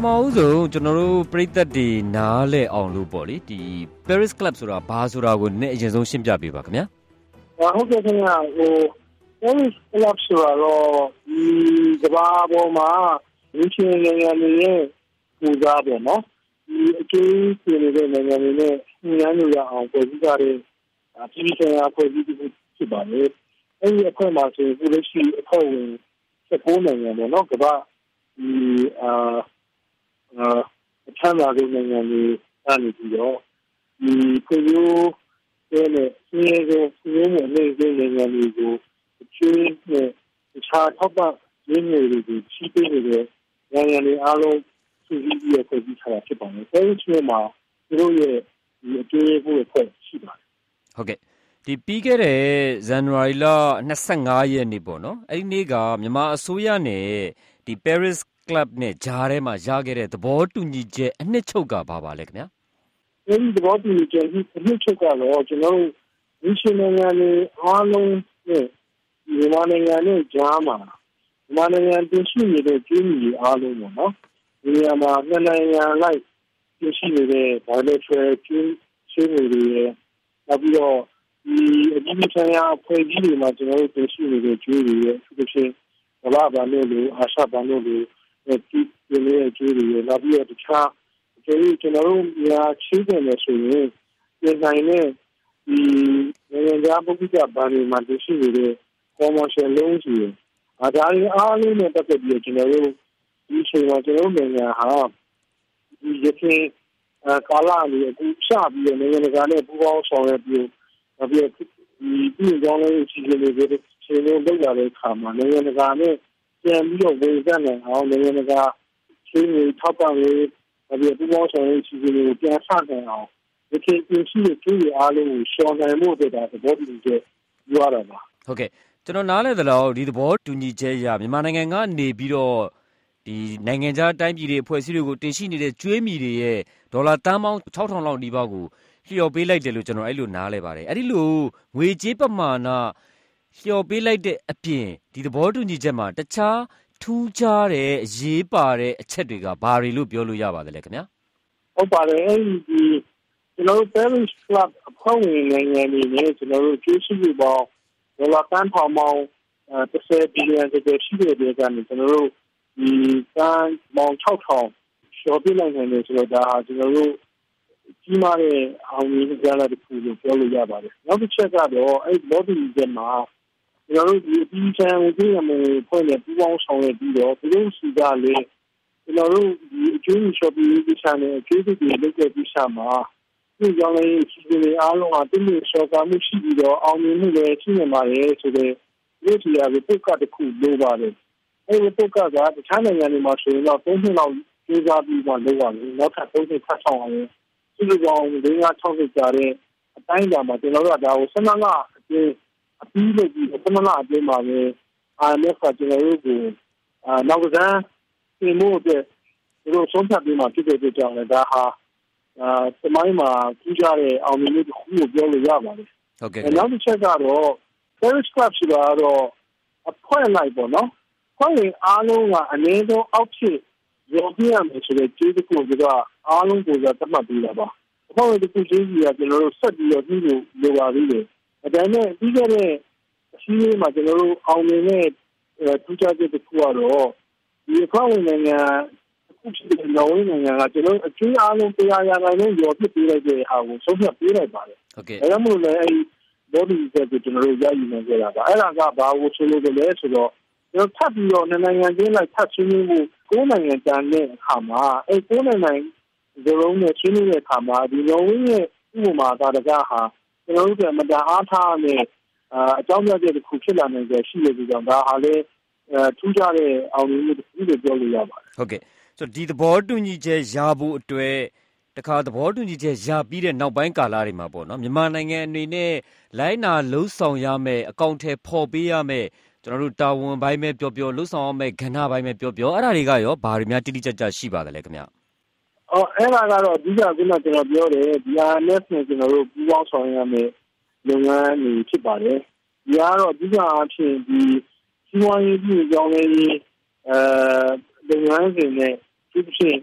ဦးဆုံးကျွန်တော်တို့ပရိသတ်တွေနားလည်အောင်လို့ပေါ့လေဒီ Paris Club ဆိုတာဘာဆိုတာကိုနည်းအရင်ဆုံးရှင်းပြပေးပါခင်ဗျာဟုတ်ကဲ့ခင်ဗျာParis Club ဆိုတာတော့ဒီကမ္ဘာပေါ်မှာဒီချင်းနိုင်ငံတွေရဲ့ပူဇော်တယ်နော်ဒီအကျိုးရှင်နေတဲ့နိုင်ငံတွေနဲ့ညှိနှိုင်းလို့ရအောင်ပြည်စည်းကြတဲ့ပြည်ဆိုင်ရာပြည်စည်းတစ်ခုဖြစ်ပါလေအဲဒီအဖွဲ့မှာဆိုခုလက်ရှိအဖွဲ့ဝင်19နိုင်ငံပေါ့နော်ကမ္ဘာဒီချမ်းသာတဲ့နိုင်ငံတွေအနေပြီးတော့ဒီပြည်ရိုးတဲ့စီးရဲမှုအနေနဲ့နိုင်ငံတွေကိုအကျိုးနဲ့တခြားထောက်ပံ့ရင်းနှီးတွေကိုချီးပေးနေတဲ့နိုင်ငံတွေအားလုံးစုစည်းပြီးဖွဲ့စည်းထားတာဖြစ်ပါတယ်။အဲဒီချိန်မှာသူတို့ရဲ့ဒီအကျိုးရဲ့ဖွဲ့ရှိပါတယ်။ဟုတ်ကဲ့ဒီပြီးခဲ့တဲ့ဇန်နဝါရီလ25ရက်နေ့ပေါ့နော်။အဲဒီနေ့ကမြန်မာအစိုးရနဲ့ဒီ Paris Club နဲ့ဂျားထဲမှာရခဲ့တဲ့သဘောတူညီချက်အနှစ်ချုပ်ကဘာပါလဲခင်ဗျာ။အဲဒီသဘောတူညီချက်အနှစ်ချုပ်ကတော့ကျွန်တော်တို့ဒီရှင်နိုင်ငံတွေအားလုံးနဲ့မြန်မာနိုင်ငံနဲ့ဂျားမှာမြန်မာနိုင်ငံတင်ရှိနေတဲ့ကျင်းကြီးအားလုံးပေါ့နော်ဒီနေရာမှာနိုင်ငံလိုက်တင်ရှိနေတဲ့ bilateral ကျင်းရှိနေတယ်နောက်ပြီးတော့ဒီအကြီးအကျယ်အဖွဲ့အစည်းတွေမှာကျွန်တော်တို့တင်ရှိနေတဲ့ကျင်းတွေရဲ့သူချင်းဗလာဘာလို့လို့အာရှဘာလို့လို့ဒီရဲ့ကျင်းတွေရဲ့နောက်ပြီးတော့တခြားကျွန်တော်တို့များချိတ်တယ်လို့ဆိုရင်ဒီနိုင်နဲ့ဒီနိုင်ငံသားပုဂ္ဂိုလ်ဘာတွေမှာတင်ရှိနေတဲ့ commercial loan ကြီးဒါတွေအားလုံးနဲ့ပတ်သက်ပြီးကျွန်တော်တို့ဒီချိန်မှာကျွန်တော်တို့နိုင်ငံဟာဒီရခိုင်ကာလလေးအခုစပြီးနိုင်ငံတကာနဲ့ပူးပေါင်းဆောင်ရွက်ပြီးနောက်ပြီးဒီပြည်ကြောင်းလေးရှိနေတဲ့ချိန်လေးလောက်လာတဲ့အခါမှာနိုင်ငံတကာနဲ့ပြန်ပြီးတော့ဝန်ဆက်နိုင်အောင်နိုင်ငံတကာချင်းတွေထောက်ပံ့ရေးနောက်ပြီးပူးပေါင်းဆောင်ရွက်ရှိနေတဲ့ပြန်ဆနိုင်အောင်ဒီချိန်ပြင်ရှိတဲ့ကျိုးတွေအားလုံးကိုရှောင်နိုင်မှုအတွက်ဒါသဘောတူညီချက်ယူရတာပါဟုတ်ကဲ့ကျွန်တော်နားလည်သလောက်ဒီသဘောတူညီချက်ရမြန်မာနိုင်ငံကနေပြီးတော့ဒီနိုင်ငံခြားတိုင်းပြည်တွေအဖွဲ့အစည်းတွေကိုတင်ရှိနေတဲ့ကျွေးမြီတွေရဲ့ဒေါ်လာတန်းပေါင်း 6,000 လောက်နီးပါးကိုလျှော်ပေးလိုက်တယ်လို့ကျွန်တော်အဲ့လိုနားလဲပါတယ်အဲ့ဒီလိုငွေကြေးပမာဏလျှော်ပေးလိုက်တဲ့အပြင်ဒီသဘောတူညီချက်မှာတခြားထူးခြားတဲ့အရေးပါတဲ့အချက်တွေကဘာတွေလို့ပြောလို့ရပါသလဲခင်ဗျာဟုတ်ပါတယ်အဲ့ဒီကျွန်တော်တို့ Paris Club အဖွဲ့ဝင်နိုင်ငံတွေနဲ့ကျွန်တော်တို့ကျွေးရှိမှုပေါင်းဒေါ်လာတန်းပေါင်း30 ဘီလီယံကျော်ရှိတဲ့ဒေသကနေကျွန်တော်တို့ဒီတန်းပေါင်း 6,000 ရှော့ပေးနိုင်တယ်ဆိုတော့ဒါကျွန်တော်တို့ကြီးမားတဲ့အောင်မြင်မှုကြလာတဲ့ခုလို့ပြောလို့ရပါတယ်။နောက်တစ်ချက်ကတော့အဲ့ body တွေမှာကျွန်တော်တို့ဒီအပြီးချမ်းဝင်ရမယ်ဖွဲ့နေပူးပေါင်းဆောင်ရွက်ပြီးတော့ပြည်သူ့ကလည်းကျွန်တော်တို့ဒီအကျိုးရှော့ပေးရေးချမ်းတဲ့အကျိုးတွေလုပ်တဲ့ပြီးစားမှာဒီကြောင့်လည်းစီစဉ်နေအားလုံးအတင်းနဲ့ရှော့ကမှုရှိပြီးတော့အောင်မြင်မှုလည်းရှိနေပါရဲ့ဆိုတဲ့ဒီစီယာကိုပုတ်ကတစ်ခုလိုပါတယ်။အဲဒီပုတ်ကတခြားနိုင်ငံတွေမှာဆိုရင်တော့3နှစ်လောက်ကျင်းစားပြီးမှလုပ်ရမယ်နောက်ထပ်3နှစ်ဖတ်ဆောင်အောင်ဒီလိုကြောင့်6နှစ်ကြာတဲ့အတိုင်းအတာမှာကျွန်တော်တို့ကဒါကို12လအတွင်းအပြီးလုပ်ပြီး12လအတွင်းမှာပဲ IMF ကကျွန်တော်တို့ကိုနောက်ကစားပြင်ဖို့အတွက်သူတို့ဆုံးဖြတ်ပြီးမှဖြစ်တဲ့အတွက်ကြောင့်လည်းဒါဟာသမိုင်းမှာကြီးကြတဲ့အောင်မြင်မှုတစ်ခုကိုပြောလို့ရပါတယ်ဟုတ်ကဲ့နောက်တစ်ချက်ကတော့ Paris Club ဆိုတာတော့အဖွဲ့လိုက်ပေါ့နော်ဖွဲ့ဝင်အားလုံးကအနည်းဆုံးအောက်ဖြစ်ရောပြရမယ်ဆိုတဲ့ကျေးဇူးကိုကအားလုံးကိုသတ်မှတ်ပေးတာပါအဖွဲ့ဝင်တစ်ခုချင်းစီကကျွန်တော်တို့ဆက်ပြီးတော့ပြီးလို့လိုပါသေးတယ်ဒါပေမဲ့ပြီးခဲ့တဲ့အစည်းအဝေးမှာကျွန်တော်တို့အောင်မြင်တဲ့ထူးခြားချက်တစ်ခုကတော့ဒီအဖွဲ့ဝင်နိုင်ငံအခုဖြစ်တဲ့နော်ဝေနိုင်ငံကကျွန်တော်အကျိုးအားလုံးတရားရနိုင်လို့ရောပြပေးလိုက်တဲ့ဟာကိုဆုံးဖြတ်ပေးလိုက်ပါတယ်ဟုတ်ကဲ့ဒါကြောင့်မို့လဲအဲဒီ body ကိုကျွန်တော်တို့ရယူနေကြတာပါအဲ့ဒါကဘာကိုဆိုလို့လဲဆိုတော့ကျွန်တော်ထပ်ပြီးတော့နိုင်ငံချင်းလိုက်ထပ်ချင်းမှု9နိုင်ငံတန်တဲ့အခါမှာအဲ9နိုင်ငံဇလုံးနဲ့ချင်းနေတဲ့အခါမှာဒီနော်ဝေရဲ့ဥပမာသာတကဟာကျွန်တော်တို့ကမတအားထားနဲ့အကြောင်းပြချက်တစ်ခုဖြစ်လာနိုင်ကြရှိတဲ့ကြောင့်ဒါဟာလေထူးခြားတဲ့အောင်မြင်မှုတစ်ခုလို့ပြောလို့ရပါတယ်ဟုတ်ကဲ့ဆိုတော့ဒီသဘောတူညီချက်ရဖို့အတွက်တခါသဘောတူညီချက်ရပြီးတဲ့နောက်ပိုင်းကာလတွေမှာပေါ့နော်မြန်မာနိုင်ငံအနေနဲ့လိုင်းနာလှုပ်ဆောင်ရမယ်အကောင့်ထဲပေါ်ပေးရမယ်ကျွန်တော်တို့တာဝန်ပိုင်းပဲပြောလှုပ်ဆောင်ရမယ်ကဏ္ဍပိုင်းပဲပြောအဲ့ဒါတွေကရောဘာတွေများတိတိကျကျရှိပါသလဲခင်ဗျအဲ့ဒါကတော့အဓိကကကျွန်တော်ပြောတယ်ဒီ RNF နဲ့ကျွန်တော်တို့ပူးပေါင်းဆောင်ရမယ်လုပ်ငန်းတွေဖြစ်ပါတယ်ဒီကတော့အဓိကအားဖြင့်ဒီစီးပွားရေးပြည်ကြောင်းလေးလုပ်ငန်းစဉ်နဲ့ဒီဖြစ်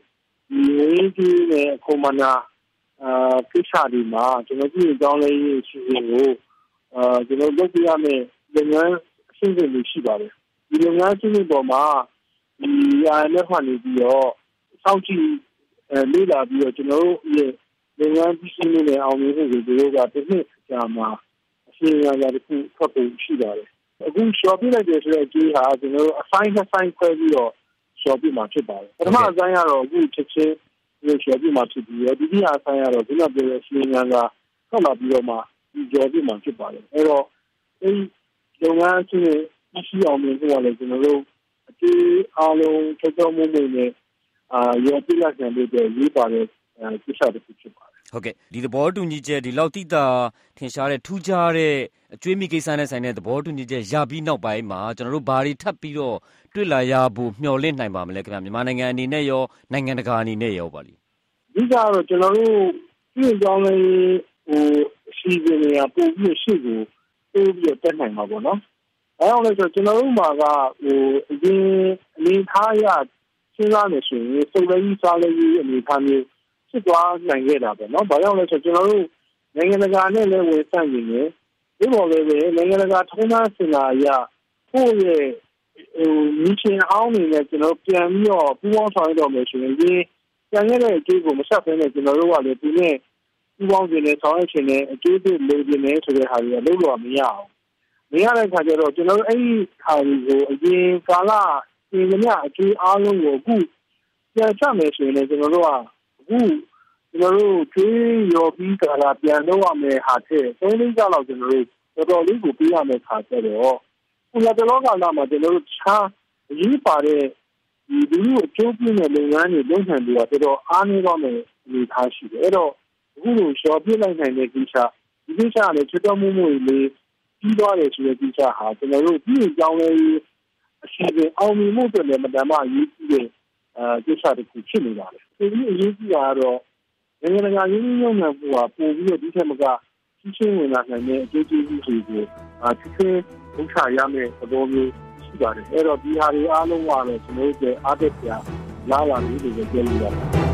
ဒီဝင်းကြီးနဲ့အကုန်မနာကိစ္စဒီမှာကျွန်တော်ပြည်ကြောင်းလေးရှိရင်ကိုကျွန်တော်လုပ်ပြရမယ်လုပ်ငန်းအဆင့်တွေရှိပါတယ်ဒီလုပ်ငန်းအဆင့်တွေပေါ်မှာဒီ IMF ကနေပြီးတော့စောင့်ကြည့်လေ့လာပြီးတော့ကျွန်တော်တို့ရဲ့လုပ်ငန်းပြီးစီးမှုနဲ့အောင်မြင်မှုတွေတို့ကတစ်နှစ်ကြာမှာအစီအစဉ်အရတစ်ခုဖတ်ဖို့ရှိပါတယ်အခု short ပြလိုက်တယ်ဆိုတဲ့အကြီးဟာကျွန်တော်တို့ assign ခွဲပြီးတော့ short ပြမှာဖြစ်ပါတယ်ပထမအပိုင်းကတော့အခုချက်ချင်းဒီ short ပြမှာဖြစ်ပြီးတော့ဒီအပိုင်းကတော့ဒီလိုပြောရစီငန်းကဆက်လာပြီးတော့မှဒီ short ပြမှာဖြစ်ပါတယ်အဲ့တော့ဒီလုပ်ငန်းအချင်းရှိအောင်မြင်ဖို့လည်းကျွန်တော်တို့အတီးအားလုံးချက်တော်မှုတွေနဲ့ရောပြလိုက်တဲ့ရေးပါတဲ့ကိစ္စတစ်ခုဖြစ်ပါတယ်ဟုတ်ကဲ့ဒီသဘောတူညီချက်ဒီလောက်တိတာထင်ရှားတဲ့ထူးခြားတဲ့အကျွေးမိကိစ္စနဲ့ဆိုင်တဲ့သဘောတူညီချက်ရပြီးနောက်ပိုင်းမှာကျွန်တော်တို့ဘာတွေထပ်ပြီးတော့တွေ့လာရဖို့မျှော်လင့်နိုင်ပါမလဲခင်ဗျမြန်မာနိုင်ငံအနေနဲ့ရောနိုင်ငံတကာအနေနဲ့ရောပါလိဒီကတော့ကျွန်တော်တို့ပြည်ကြောင်းလေးစီစဉ်နေရပို့ပြီးရှိကိုပို့ပြီးတက်နိုင်မှာပေါ့နော်အဲအောင်လို့ဆိုကျွန်တော်တို့မှာကအရင်အနေထားရစဉ်းစားနေဆိုရင်စုံလေးစားလေးအနေထားမျိုးဖြစ်သွားနိုင်ခဲ့တာပဲเนาะဘာကြောင့်လဲဆိုကျွန်တော်တို့နိုင်ငံတကာနဲ့လည်းဝန်ဆန့်နေတယ်ဒီလိုလည်းပဲနိုင်ငံတကာထုံးတမ်းစင်လာအရကိုယ့်ရဲ့မိချင်းအောင်နေနဲ့ကျွန်တော်ပြန်ပြီးတော့ပူးပေါင်းဆောင်ရွက်တော့မယ်ဆိုရင်ဒီပြန်ရတဲ့အကျိုးကိုမဆက်ဖဲနဲ့ကျွန်တော်တို့ကလည်းဒီနေ့ပူးပေါင်းနေဆောင်ရွက်ခြင်းနဲ့အကျိုးတွေလိုချင်နေဆိုတဲ့ဟာတွေကလုံးဝမရအောင်မရတဲ့ခါကျတော့ကျွန်တော်တို့အဲ့ဒီခါတွေကိုအရင်ကာလပြင်မြအကျိုးအားလုံးကိုအခုပြန်ချမယ်ဆိုရင်ကျွန်တော်တို့ကအခုကျွန်တော်တို့ကျွေးရောပြီးကာလပြန်လုပ်ရမယ်ဟာတဲ့3-4ကျလောက်ကျွန်တော်တို့တော်တော်လေးကိုပြရမယ်ခါကျတော့ခုနကလောကလာမှာကျွန်တော်တို့ခြားအရေးပါတဲ့ဒီလူ့အကျိုးပြုတဲ့လုပ်ငန်းတွေလုပ်နိုင်ပြီးတော့တော်တော်အားနည်းတော့မယ်အနေထားရှိတယ်အဲ့တော့အခုလိုရှော့ပြလိုက်နိုင်တဲ့ကိစ္စဒီကိစ္စလည်းချွတ်တော်မှုတွေလေးပြီးသွားတယ်ဆိုတဲ့ကိစ္စဟာကျွန်တော်တို့ပြည်ကြောင်းလေးအရှိန်အောင်မြင်မှုတွေလည်းမတမ်းမအရေးကြီးတဲ့ကိစ္စတစ်ခုဖြစ်နေပါတယ်ဒီအရေးကြီးတာကတော့နိုင်ငံတကာရင်းနှီးမြှုပ်နှံမှုကပို့ပြီးတော့ဒီထက်မကကြီးချင်းဝင်လာနိုင်တဲ့အကျိုးကျေးဇူးတွေကိုဖြစ်ဖြစ်ဥစ္စာရမယ့်သဘောမျိုးရှိပါတယ်အဲ့တော့ဒီဟာတွေအားလုံးကတော့ကျွန်တော်တို့အားတက်ကြလာလာလို့ပြောလို့ရတယ်